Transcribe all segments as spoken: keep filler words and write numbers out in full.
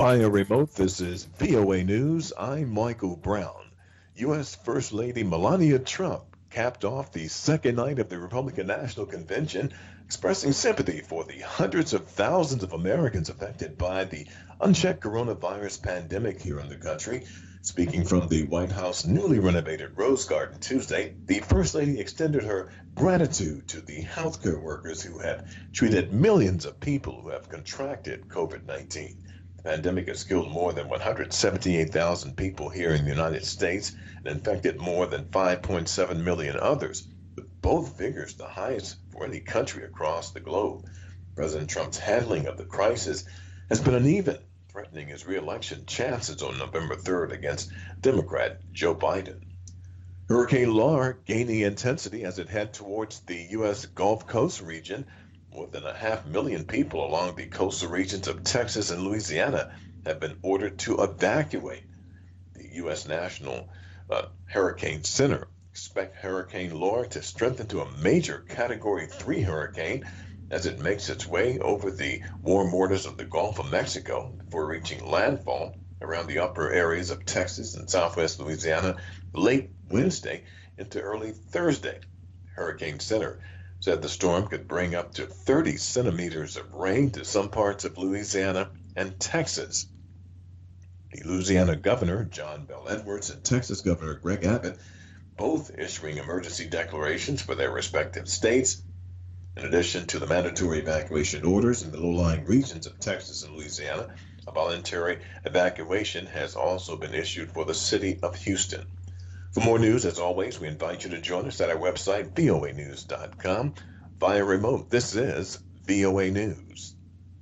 Via remote, this is V O A News. I'm Michael Brown. U S. First Lady Melania Trump capped off the second night of the Republican National Convention, expressing sympathy for the hundreds of thousands of Americans affected by the unchecked coronavirus pandemic here in the country. Speaking from the White House newly renovated Rose Garden Tuesday, the First Lady extended her gratitude to the healthcare workers who have treated millions of people who have contracted COVID nineteen. The pandemic has killed more than one hundred seventy-eight thousand people here in the United States and infected more than five point seven million others, with both figures the highest for any country across the globe. President Trump's handling of the crisis has been uneven, threatening his re-election chances on November third against Democrat Joe Biden. Hurricane Laura gaining intensity as it heads towards the U S. Gulf Coast region. More than a half million people along the coastal regions of Texas and Louisiana have been ordered to evacuate. The U S. National uh, Hurricane Center expects Hurricane Laura to strengthen to a major Category three hurricane as it makes its way over the warm waters of the Gulf of Mexico before reaching landfall around the upper areas of Texas and southwest Louisiana late Wednesday into early Thursday. Hurricane Center said the storm could bring up to thirty centimeters of rain to some parts of Louisiana and Texas. The Louisiana Governor, John Bel Edwards, and Texas Governor Greg Abbott, both issuing emergency declarations for their respective states. In addition to the mandatory evacuation orders in the low-lying regions of Texas and Louisiana, a voluntary evacuation has also been issued for the city of Houston. For more news, as always, we invite you to join us at our website, V O A news dot com. Via remote, this is V O A News.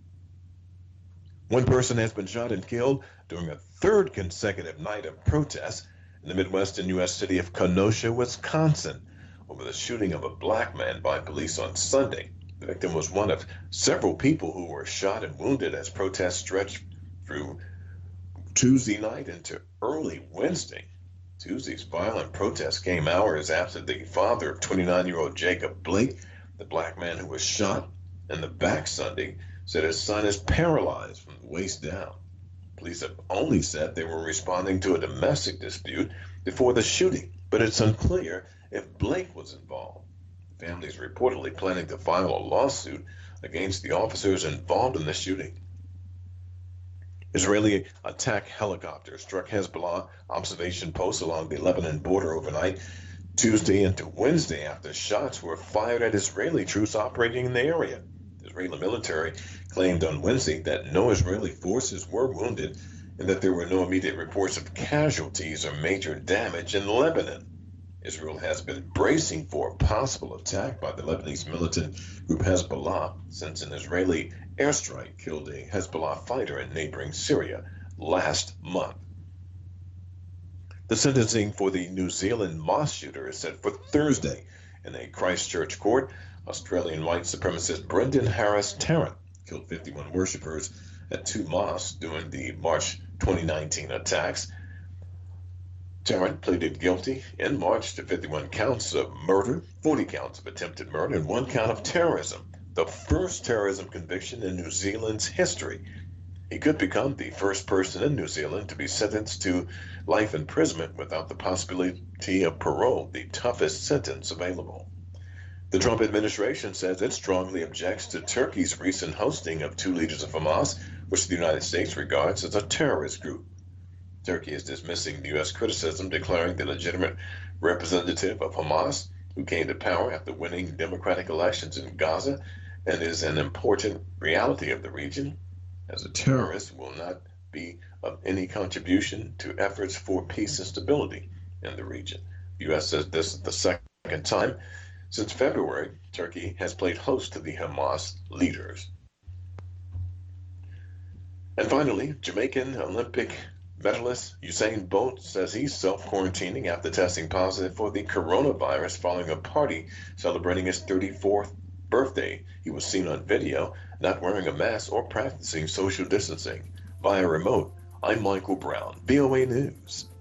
One person has been shot and killed during a third consecutive night of protests in the Midwestern U S city of Kenosha, Wisconsin, over the shooting of a black man by police on Sunday. The victim was one of several people who were shot and wounded as protests stretched through Tuesday night into early Wednesday. Tuesday's violent protest came hours after the father of twenty-nine-year-old Jacob Blake, the black man who was shot in the back Sunday, said his son is paralyzed from the waist down. Police have only said they were responding to a domestic dispute before the shooting, but it's unclear if Blake was involved. The family is reportedly planning to file a lawsuit against the officers involved in the shooting. Israeli attack helicopters struck Hezbollah observation posts along the Lebanon border overnight Tuesday into Wednesday after shots were fired at Israeli troops operating in the area. The Israeli military claimed on Wednesday that no Israeli forces were wounded and that there were no immediate reports of casualties or major damage in Lebanon. Israel has been bracing for a possible attack by the Lebanese militant group Hezbollah since an Israeli airstrike killed a Hezbollah fighter in neighboring Syria last month. The sentencing for the New Zealand mosque shooter is set for Thursday in a Christchurch court. Australian white supremacist Brendan Harris Tarrant killed fifty-one worshippers at two mosques during the March twenty nineteen attacks. Tarrant pleaded guilty in March to fifty-one counts of murder, forty counts of attempted murder, and one count of terrorism, the first terrorism conviction in New Zealand's history. He could become the first person in New Zealand to be sentenced to life imprisonment without the possibility of parole, the toughest sentence available. The Trump administration says it strongly objects to Turkey's recent hosting of two leaders of Hamas, which the United States regards as a terrorist group. Turkey is dismissing the U S criticism, declaring the legitimate representative of Hamas, who came to power after winning democratic elections in Gaza and is an important reality of the region, as a terrorist will not be of any contribution to efforts for peace and stability in the region. The U S says this is the second time since February Turkey has played host to the Hamas leaders. And finally, Jamaican Olympic medalist Usain Bolt says he's self-quarantining after testing positive for the coronavirus following a party celebrating his thirty-fourth birthday. He was seen on video not wearing a mask or practicing social distancing. Via remote, I'm Michael Brown, V O A News.